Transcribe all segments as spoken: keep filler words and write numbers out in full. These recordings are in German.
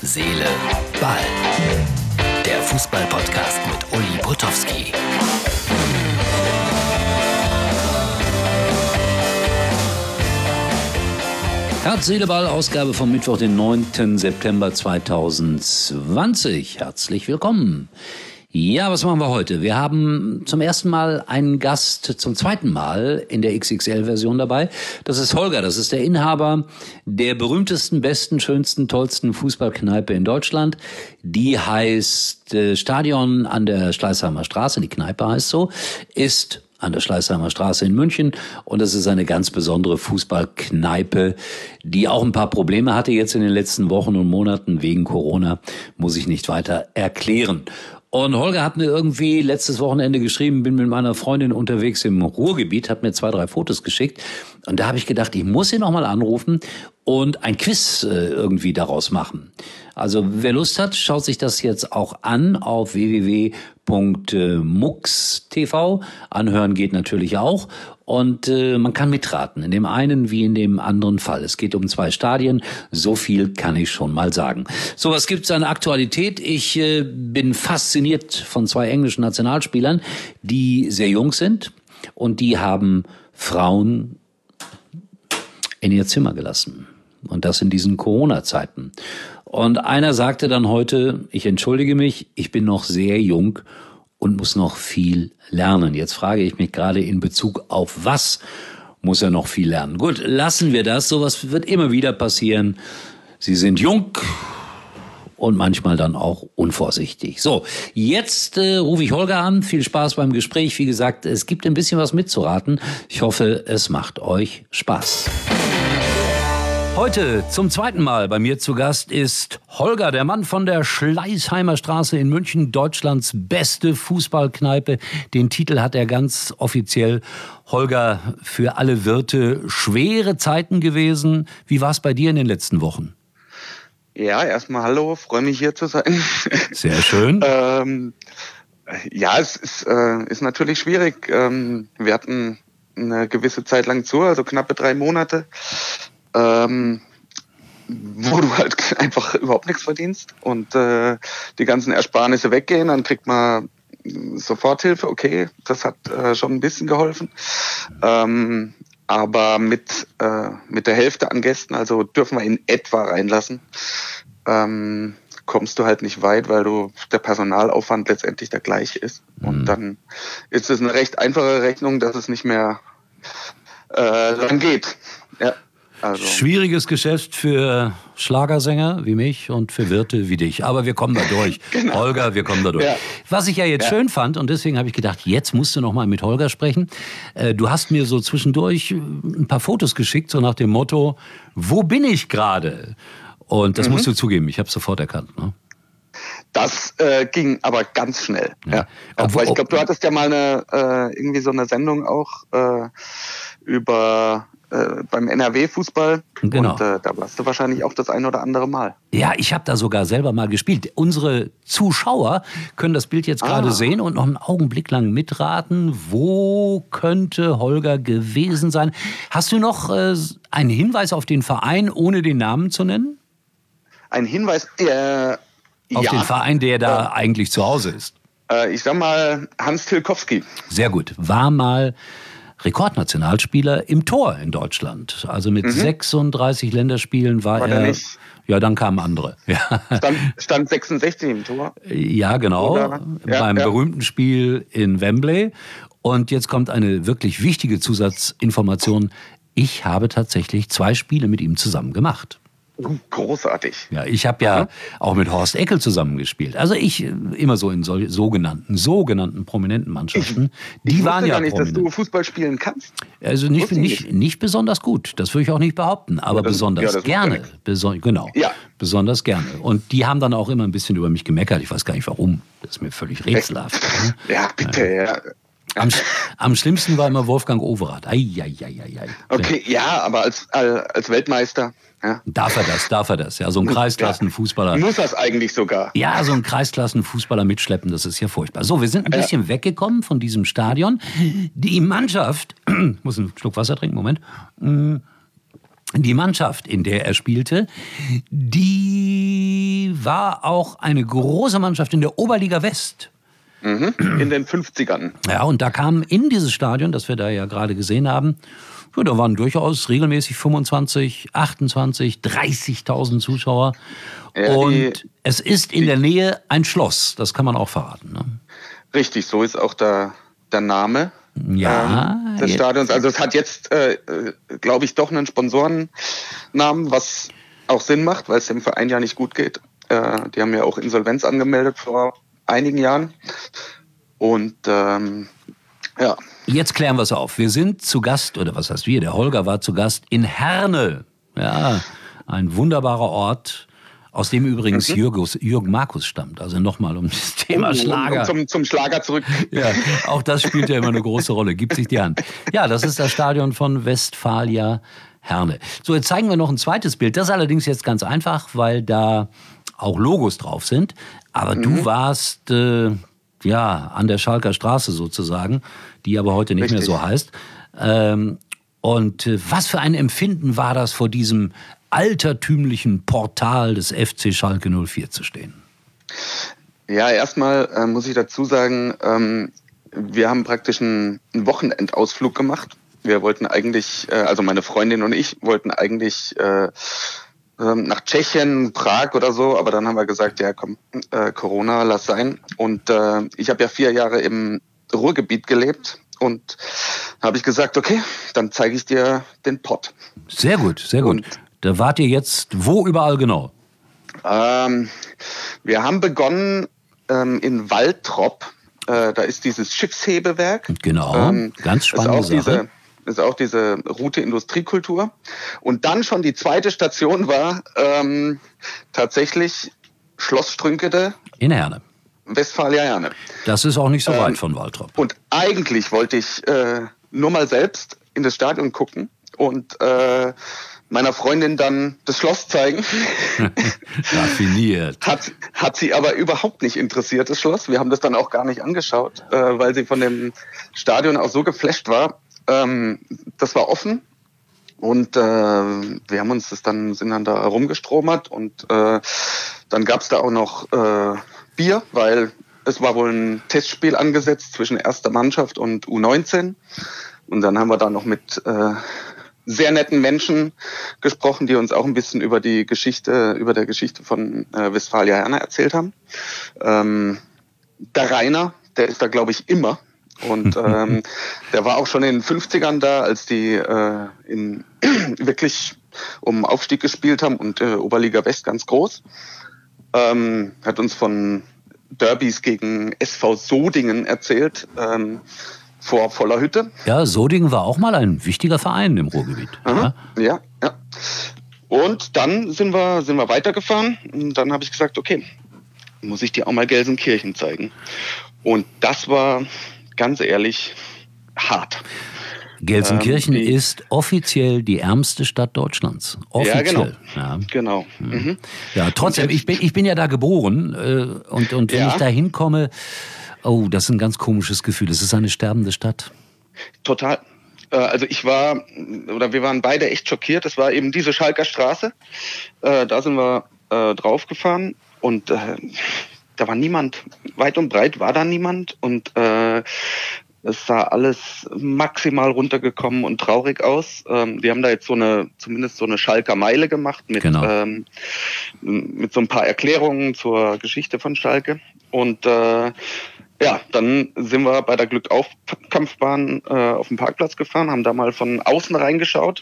Seele, Ball. Der Fußball-Podcast mit Uli Potowski. Herz, Seele, Ball, Ausgabe vom Mittwoch, den neunten September zweitausendzwanzig. Herzlich willkommen. Ja, was machen wir heute? Wir haben zum ersten Mal einen Gast, zum zweiten Mal in der X X L-Version dabei. Das ist Holger, das ist der Inhaber der berühmtesten, besten, schönsten, tollsten Fußballkneipe in Deutschland. Die heißt äh, Stadion an der Schleißheimer Straße, die Kneipe heißt so, ist an der Schleißheimer Straße in München. Und das ist eine ganz besondere Fußballkneipe, die auch ein paar Probleme hatte jetzt in den letzten Wochen und Monaten wegen Corona, muss ich nicht weiter erklären. Und Holger hat mir irgendwie letztes Wochenende geschrieben, bin mit meiner Freundin unterwegs im Ruhrgebiet, hat mir zwei, drei Fotos geschickt. Und da habe ich gedacht, ich muss ihn nochmal anrufen und ein Quiz äh, irgendwie daraus machen. Also wer Lust hat, schaut sich das jetzt auch an auf w w w punkt mux punkt t v. Anhören geht natürlich auch. Und äh, man kann mitraten, in dem einen wie in dem anderen Fall. Es geht um zwei Stadien, so viel kann ich schon mal sagen. So, was gibt's an Aktualität? Ich äh, bin fasziniert von zwei englischen Nationalspielern, die sehr jung sind und die haben Frauen in ihr Zimmer gelassen. Und das in diesen Corona-Zeiten. Und einer sagte dann heute, ich entschuldige mich, ich bin noch sehr jung und muss noch viel lernen. Jetzt frage ich mich gerade in Bezug auf was muss er noch viel lernen. Gut, lassen wir das. Sowas wird immer wieder passieren. Sie sind jung und manchmal dann auch unvorsichtig. So, jetzt äh, rufe ich Holger an. Viel Spaß beim Gespräch. Wie gesagt, es gibt ein bisschen was mitzuraten. Ich hoffe, es macht euch Spaß. Heute zum zweiten Mal bei mir zu Gast ist Holger, der Mann von der Schleißheimer Straße in München, Deutschlands beste Fußballkneipe. Den Titel hat er ganz offiziell. Holger, für alle Wirte schwere Zeiten gewesen. Wie war es bei dir in den letzten Wochen? Ja, erstmal hallo, freue mich hier zu sein. Sehr schön. ähm, ja, es ist, äh, ist natürlich schwierig. Ähm, wir hatten eine gewisse Zeit lang zu, also knappe drei Monate. Ähm, wo du halt einfach überhaupt nichts verdienst und äh, die ganzen Ersparnisse weggehen, dann kriegt man Soforthilfe, okay, das hat äh, schon ein bisschen geholfen. Ähm, aber mit, äh, mit der Hälfte an Gästen, also dürfen wir in etwa reinlassen, ähm, kommst du halt nicht weit, weil du der Personalaufwand letztendlich der gleiche ist. Mhm. Und dann ist es eine recht einfache Rechnung, dass es nicht mehr äh, lang geht. Ja. Also. Schwieriges Geschäft für Schlagersänger wie mich und für Wirte wie dich. Aber wir kommen da durch. Genau. Holger, wir kommen da durch. Ja. Was ich ja jetzt ja. schön fand, und deswegen habe ich gedacht, jetzt musst du noch mal mit Holger sprechen. Du hast mir so zwischendurch ein paar Fotos geschickt, so nach dem Motto, wo bin ich gerade? Und das mhm. musst du zugeben, ich habe es sofort erkannt. Ne? Das äh, ging aber ganz schnell. Ja. Ja. Obwohl, ich glaube, du hattest ja mal eine, äh, irgendwie so eine Sendung auch äh, über... Äh, beim N R W-Fußball. Genau. Und äh, da warst du wahrscheinlich auch das ein oder andere Mal. Ja, ich habe da sogar selber mal gespielt. Unsere Zuschauer können das Bild jetzt gerade ah. sehen und noch einen Augenblick lang mitraten. Wo könnte Holger gewesen sein? Hast du noch äh, einen Hinweis auf den Verein, ohne den Namen zu nennen? Ein Hinweis, äh, auf ja. den Verein, der da äh, eigentlich zu Hause ist. Äh, ich sag mal Hans Tilkowski. Sehr gut. War mal Rekordnationalspieler im Tor in Deutschland. Also mit mhm. sechsunddreißig Länderspielen war, war er... Nicht? Ja, dann kamen andere. Ja. Stand, stand sechsundsechzig im Tor. Ja, genau. Oder? Ja, beim ja. berühmten Spiel in Wembley. Und jetzt kommt eine wirklich wichtige Zusatzinformation. Ich habe tatsächlich zwei Spiele mit ihm zusammen gemacht. Großartig. Ja, ich habe ja mhm. auch mit Horst Eckel zusammengespielt. Also ich immer so in so, sogenannten, sogenannten prominenten Mannschaften. Ich, die ich waren ja gar nicht, prominent. Dass du Fußball spielen kannst. Also nicht, nicht, nicht besonders gut. Das würde ich auch nicht behaupten. Aber ja, das, besonders ja, gerne. Beson- genau. Ja. Besonders gerne. Und die haben dann auch immer ein bisschen über mich gemeckert. Ich weiß gar nicht warum. Das ist mir völlig rätselhaft. Ja, bitte, ja. Am, am schlimmsten war immer Wolfgang Overath. Ei, ei, ei, ei, ei. Okay, ja, aber als, als Weltmeister. Ja. Darf er das, darf er das. Ja, so ein Kreisklassenfußballer. Ja. Muss das eigentlich sogar. Ja, so ein Kreisklassenfußballer mitschleppen, das ist ja furchtbar. So, wir sind ein bisschen ja. weggekommen von diesem Stadion. Die Mannschaft, ich muss einen Schluck Wasser trinken, Moment. Die Mannschaft, in der er spielte, die Schalke war auch eine große Mannschaft in der Oberliga West. Mhm. In den fünfzigern. Ja, und da kamen in dieses Stadion, das wir da ja gerade gesehen haben, ja, da waren durchaus regelmäßig fünfundzwanzig, achtundzwanzig, dreißigtausend Zuschauer. Ja, und die, es ist in der Nähe ein Schloss, das kann man auch verraten. Ne? Richtig, so ist auch der, der Name ja, ähm, des Stadions. Also es hat jetzt, äh, glaube ich, doch einen Sponsorennamen, was auch Sinn macht, weil es dem Verein ja nicht gut geht. Äh, die haben ja auch Insolvenz angemeldet vor einigen Jahren. Und ähm, ja. Jetzt klären wir es auf. Wir sind zu Gast, oder was heißt wir, der Holger war zu Gast in Herne. Ja, ein wunderbarer Ort, aus dem übrigens mhm. Jürgus, Jürgen Markus stammt. Also nochmal um das Thema oh, Schlager. Um zum, zum Schlager zurück. Ja, auch das spielt ja immer eine große Rolle. Gibt sich die Hand. Ja, das ist das Stadion von Westfalia Herne. So, jetzt zeigen wir noch ein zweites Bild. Das ist allerdings jetzt ganz einfach, weil da auch Logos drauf sind. Aber mhm. du warst äh, ja an der Schalker Straße sozusagen, die aber heute nicht Richtig. mehr so heißt. Ähm, und äh, was für ein Empfinden war das, vor diesem altertümlichen Portal des F C Schalke null vier zu stehen? Ja, erstmal äh, muss ich dazu sagen, ähm, wir haben praktisch einen, einen Wochenendausflug gemacht. Wir wollten eigentlich, äh, also meine Freundin und ich wollten eigentlich äh, nach Tschechien, Prag oder so, aber dann haben wir gesagt, ja komm, äh, Corona, lass sein. Und äh, ich habe ja vier Jahre im Ruhrgebiet gelebt und habe ich gesagt, okay, dann zeige ich dir den Pott. Sehr gut, sehr gut. Und da wart ihr jetzt wo überall genau? Ähm, wir haben begonnen ähm, in Waltrop, äh, da ist dieses Schiffshebewerk. Genau, ähm, ganz spannende Sache. Diese, ist auch diese Route Industriekultur. Und dann schon die zweite Station war ähm, tatsächlich Schloss Strünkede. In Herne. Westfalia Herne. Das ist auch nicht so ähm, weit von Waltrop. Und eigentlich wollte ich äh, nur mal selbst in das Stadion gucken und äh, meiner Freundin dann das Schloss zeigen. Raffiniert. Hat, hat sie aber überhaupt nicht interessiert, das Schloss. Wir haben das dann auch gar nicht angeschaut, äh, weil sie von dem Stadion auch so geflasht war. Ähm, das war offen und äh, wir haben uns das dann, sind dann da rumgestromert und äh, dann gab es da auch noch äh, Bier, weil es war wohl ein Testspiel angesetzt zwischen erster Mannschaft und U neunzehn und dann haben wir da noch mit äh, sehr netten Menschen gesprochen, die uns auch ein bisschen über die Geschichte, über der Geschichte von äh, Westfalia Herne erzählt haben. Ähm, der Rainer, der ist da glaube ich immer. Und ähm, der war auch schon in den fünfzigern da, als die äh, in wirklich um Aufstieg gespielt haben und äh, Oberliga West ganz groß. Ähm, hat uns von Derbys gegen S V Sodingen erzählt, ähm, vor voller Hütte. Ja, Sodingen war auch mal ein wichtiger Verein im Ruhrgebiet. Ja, ja. ja. Und dann sind wir, sind wir weitergefahren und dann habe ich gesagt, okay, muss ich dir auch mal Gelsenkirchen zeigen. Und das war ganz ehrlich hart. Gelsenkirchen ähm, ist offiziell die ärmste Stadt Deutschlands. Offiziell. Ja, genau. Ja. genau. Mhm. Ja, trotzdem, ich bin, ich bin ja da geboren äh, und, und wenn ja. ich da hinkomme, oh, das ist ein ganz komisches Gefühl. Es ist eine sterbende Stadt. Total. Äh, also ich war, oder wir waren beide echt schockiert. Es war eben diese Schalker Straße. Äh, da sind wir äh, draufgefahren und äh, da war niemand. Weit und breit war da niemand und äh, es sah alles maximal runtergekommen und traurig aus. Ähm, wir haben da jetzt so eine, zumindest so eine Schalker Meile gemacht mit, genau. ähm, mit so ein paar Erklärungen zur Geschichte von Schalke. Und äh, ja, dann sind wir bei der Glückauf-Kampfbahn äh, auf den Parkplatz gefahren, haben da mal von außen reingeschaut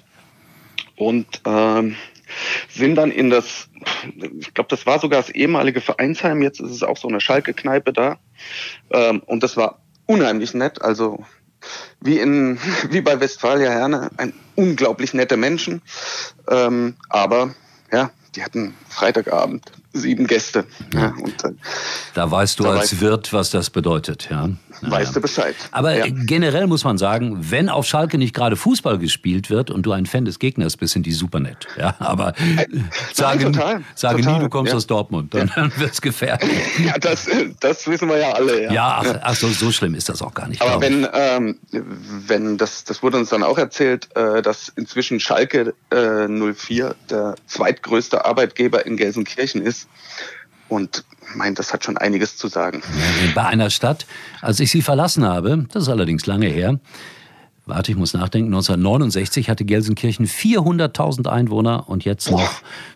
und äh, sind dann in das, ich glaube, das war sogar das ehemalige Vereinsheim, jetzt ist es auch so eine Schalke-Kneipe da. Ähm, und das war unheimlich nett, also wie in wie bei Westfalia Herne, ein unglaublich nette Menschen, ähm, aber ja, die hatten Freitagabend sieben Gäste. Ja. Ja, und, äh, da weißt du da als weißt, Wirt, was das bedeutet. Ja. Ja, weißt ja. du Bescheid. Aber ja. generell muss man sagen, wenn auf Schalke nicht gerade Fußball gespielt wird und du ein Fan des Gegners bist, sind die super nett. Ja, aber äh, sage, Nein, total, sage total. nie, du kommst ja. aus Dortmund, dann, ja. dann wird's gefährlich. Ja, das, das wissen wir ja alle. Ja, ja ach, ach so, so schlimm ist das auch gar nicht. Aber wenn, ähm, wenn das, das wurde uns dann auch erzählt, äh, dass inzwischen Schalke äh, null vier der zweitgrößte Arbeitgeber in Gelsenkirchen ist. und mein, das hat schon einiges zu sagen. Bei einer Stadt, als ich sie verlassen habe, das ist allerdings lange her, warte, ich muss nachdenken, neunzehnhundertneunundsechzig hatte Gelsenkirchen vierhunderttausend Einwohner und jetzt noch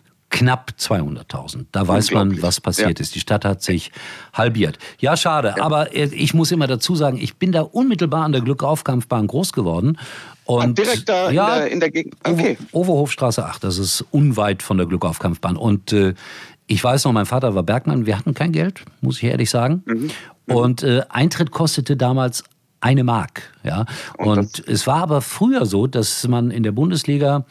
knapp zweihunderttausend. Da weiß man, was passiert ja. ist. Die Stadt hat sich halbiert. Ja, schade. Ja. Aber ich muss immer dazu sagen, ich bin da unmittelbar an der Glückaufkampfbahn groß geworden. Und ah, direkt da ja, in, der, in der Gegend? Okay. Overhofstraße acht, das ist unweit von der Glückaufkampfbahn. Und äh, ich weiß noch, mein Vater war Bergmann. Wir hatten kein Geld, muss ich ehrlich sagen. Mhm. Mhm. Und äh, Eintritt kostete damals eine Mark. Ja? Und, Und es war aber früher so, dass man in der Bundesliga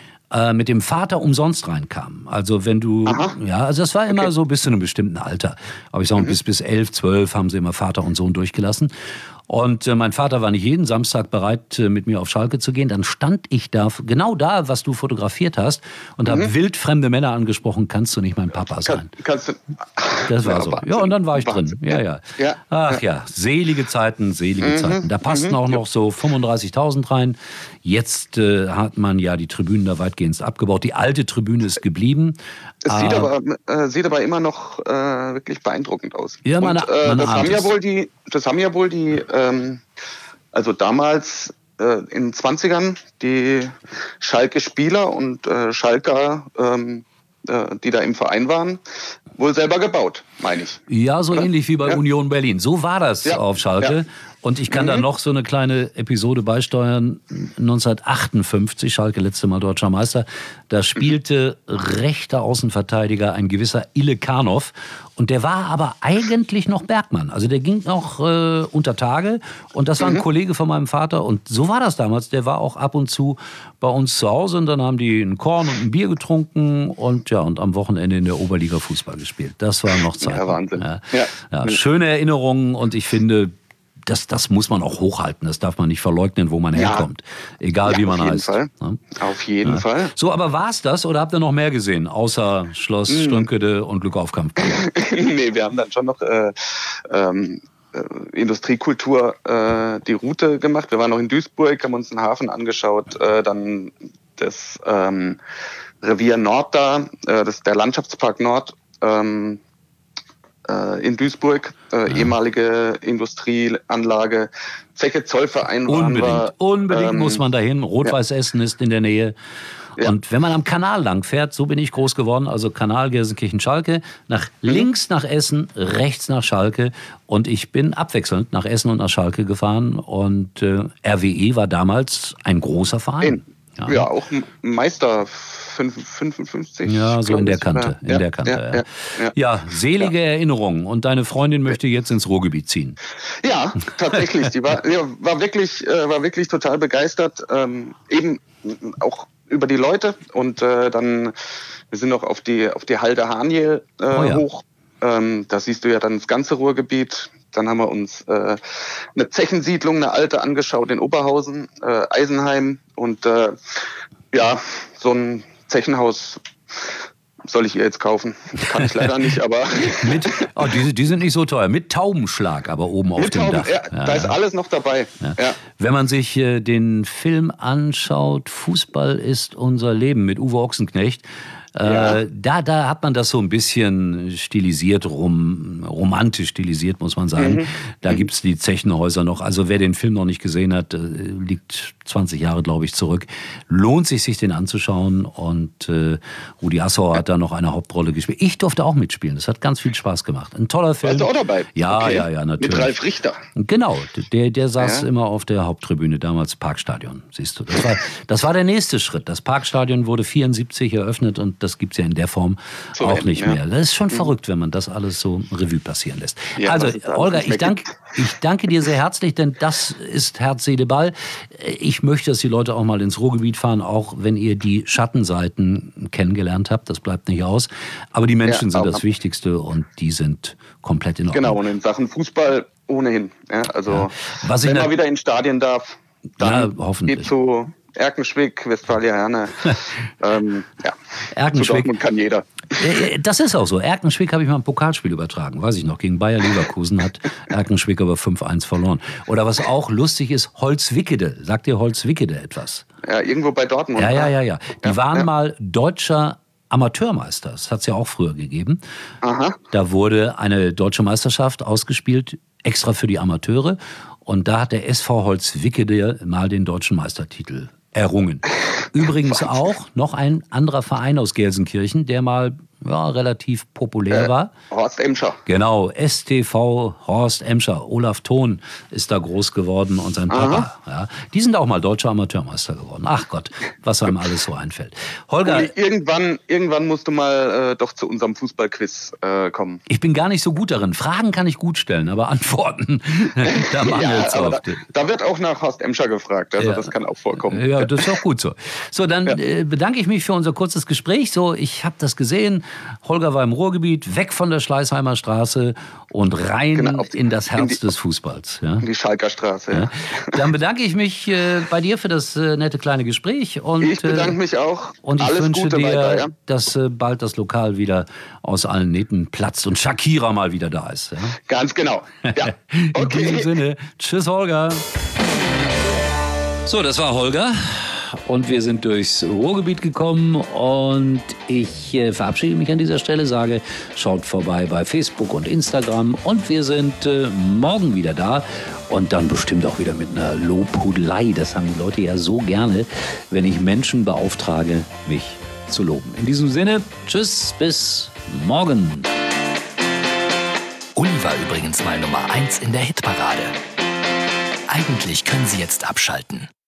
mit dem Vater umsonst reinkam. Also wenn du, Aha. ja, also das war immer okay. so bis zu einem bestimmten Alter. Aber ich sag mal, mhm. bis, bis elf, zwölf haben sie immer Vater und Sohn durchgelassen. Und äh, mein Vater war nicht jeden Samstag bereit, äh, mit mir auf Schalke zu gehen. Dann stand ich da, genau da, was du fotografiert hast, und mhm. habe wildfremde Männer angesprochen, kannst du nicht mein Papa sein? Kann, kannst du? Das war ja, so. Wahnsinn. Ja, und dann war ich Wahnsinn. drin. Ja, ja. ja. Ach ja, selige Zeiten, selige mhm. Zeiten. Da passten mhm. auch noch so fünfunddreißigtausend rein. Jetzt äh, hat man ja die Tribünen da weitgehend abgebaut. Die alte Tribüne ist geblieben. Es sieht, äh, aber, äh, sieht aber immer noch äh, wirklich beeindruckend aus. Ja, man, und, äh, man das, haben ja wohl die, das haben ja wohl die, ähm, also damals äh, in den zwanzigern, die Schalke-Spieler und äh, Schalker, ähm, äh, die da im Verein waren, wohl selber gebaut, meine ich. Ja, so Oder? ähnlich wie bei ja. Union Berlin. So war das ja. auf Schalke. Ja. Und ich kann mhm. da noch so eine kleine Episode beisteuern. neunzehnhundertachtundfünfzig, Schalke letzte Mal Deutscher Meister, da spielte mhm. rechter Außenverteidiger ein gewisser Ile Karnow. Und der war aber eigentlich noch Bergmann. Also der ging noch äh, unter Tage. Und das war ein mhm. Kollege von meinem Vater. Und so war das damals. Der war auch ab und zu bei uns zu Hause. Und dann haben die einen Korn und ein Bier getrunken. Und ja, und am Wochenende in der Oberliga Fußball gespielt. Das waren noch Zeiten. Ja, Wahnsinn. Ja. Ja. Ja, schöne Erinnerungen. Und ich finde, Das, das muss man auch hochhalten. Das darf man nicht verleugnen, wo man ja. herkommt. Egal, ja, wie man heißt. Fall. Ja? Auf jeden ja. Fall. So, aber war's das oder habt ihr noch mehr gesehen? Außer Schloss hm. Strünkede und Glückaufkampf? Nee, wir haben dann schon noch äh, ähm, äh, Industriekultur äh, die Route gemacht. Wir waren noch in Duisburg, haben uns den Hafen angeschaut. Äh, dann das ähm, Revier Nord da, äh, das ist der Landschaftspark Nord. Ähm, in Duisburg, äh, ja. ehemalige Industrieanlage, Zeche Zollverein waren Unbedingt, wir, unbedingt ähm, muss man dahin. Rot-Weiß ja. Essen ist in der Nähe. Ja. Und wenn man am Kanal lang fährt, so bin ich groß geworden, also Kanal Gelsenkirchen-Schalke, nach mhm. links nach Essen, rechts nach Schalke. Und ich bin abwechselnd nach Essen und nach Schalke gefahren. Und äh, R W E war damals ein großer Verein. Ja, ja auch Meister fünfundfünfzig. Ja, so in der Kante. In ja, der Kante ja, ja. Ja. ja, selige ja. Erinnerungen. Und deine Freundin möchte jetzt ins Ruhrgebiet ziehen. Ja, tatsächlich. Die war, ja, war, wirklich, äh, war wirklich total begeistert. Ähm, eben auch über die Leute. Und äh, dann, wir sind noch auf die, auf die Halde Haniel äh, oh ja. hoch. Ähm, da siehst du ja dann das ganze Ruhrgebiet. Dann haben wir uns äh, eine Zechensiedlung, eine alte angeschaut in Oberhausen, äh, Eisenheim. Und äh, ja, so ein Zechenhaus soll ich ihr jetzt kaufen. Kann ich leider nicht, aber... Mit, oh, die, die sind nicht so teuer. Mit Taubenschlag aber oben auf dem Tauben, Dach. Ja, ja, da ist alles noch dabei. Ja. Ja. Wenn man sich äh, den Film anschaut, Fußball ist unser Leben mit Uwe Ochsenknecht, Ja. Äh, da, da hat man das so ein bisschen stilisiert, rom, romantisch stilisiert, muss man sagen. Mhm. Da mhm. gibt's die Zechenhäuser noch. Also wer den Film noch nicht gesehen hat, liegt zwanzig Jahre, glaube ich, zurück. Lohnt sich, sich den anzuschauen. Und äh, Rudi Assauer hat da noch eine Hauptrolle gespielt. Ich durfte auch mitspielen. Das hat ganz viel Spaß gemacht. Ein toller Film. Warst du auch dabei? Ja, okay. ja, ja, natürlich. Mit Ralf Richter. Genau, der, der saß ja. immer auf der Haupttribüne, damals Parkstadion, siehst du. Das war, das war der nächste Schritt. Das Parkstadion wurde vierundsiebzig eröffnet und das gibt's ja in der Form so auch nicht ja. mehr. Das ist schon mhm. verrückt, wenn man das alles so Revue passieren lässt. Ja, also, Olga, ich danke, ich danke dir sehr herzlich, denn das ist Herz, Seele, Ball. Ich möchte, dass die Leute auch mal ins Ruhrgebiet fahren, auch wenn ihr die Schattenseiten kennengelernt habt. Das bleibt nicht aus. Aber die Menschen ja, sind das Wichtigste und die sind komplett in Ordnung. Genau, und in Sachen Fußball ohnehin. Ja, also, ja. Was wenn man wieder in Stadien darf, dann ja, hoffentlich. Geht zu Erkenschwick, Westfalia Herne. ähm, ja. Erkenschwick. Zu Dortmund kann jeder. Das ist auch so. Erkenschwick habe ich mal ein Pokalspiel übertragen, weiß ich noch. Gegen Bayer Leverkusen hat Erkenschwick aber fünf eins verloren. Oder was auch lustig ist, Holzwickede. Sagt dir Holzwickede etwas? Ja, irgendwo bei Dortmund. Ja, ja, ja, ja. Die ja, waren ja. mal deutscher Amateurmeister. Das hat es ja auch früher gegeben. Aha. Da wurde eine deutsche Meisterschaft ausgespielt, extra für die Amateure. Und da hat der S V Holzwickede mal den deutschen Meistertitel errungen. Übrigens auch noch ein anderer Verein aus Gelsenkirchen, der mal ja, relativ populär äh, war. Horst Emscher. Genau, S T V Horst Emscher. Olaf Thon ist da groß geworden und sein Papa. Ja, die sind auch mal deutscher Amateurmeister geworden. Ach Gott, was einem alles so einfällt. Holger, Uli, irgendwann, irgendwann musst du mal äh, doch zu unserem Fußballquiz äh, kommen. ich bin gar nicht so gut darin. Fragen kann ich gut stellen, aber Antworten, da mangelt's ja, aber oft. da, da wird auch nach Horst Emscher gefragt, also Ja. das kann auch vorkommen. Ja, das ist auch gut so. So, dann Ja. äh, bedanke ich mich für unser kurzes Gespräch. So, ich habe das gesehen. Holger war im Ruhrgebiet, weg von der Schleißheimer Straße und rein Genau, auf die- in das Herz in die- des Fußballs. Ja. Die Schalker Straße. Ja. Ja. Dann bedanke ich mich äh, bei dir für das äh, nette kleine Gespräch. Und, Ich bedanke äh, mich auch. Und ich Alles wünsche Gute dir, weiter, ja? dass äh, bald das Lokal wieder aus allen Nähten platzt und Shakira mal wieder da ist. Ja. Ganz genau. Ja. In diesem Okay. Sinne, tschüss Holger. So, das war Holger und wir sind durchs Ruhrgebiet gekommen und ich äh, verabschiede mich an dieser Stelle, sage, schaut vorbei bei Facebook und Instagram und wir sind äh, morgen wieder da und dann bestimmt auch wieder mit einer Lobhudelei. Das haben die Leute ja so gerne, wenn ich Menschen beauftrage, mich zu loben. In diesem Sinne, tschüss, bis morgen. Uli war übrigens mal Nummer eins in der Hitparade. Eigentlich können Sie jetzt abschalten.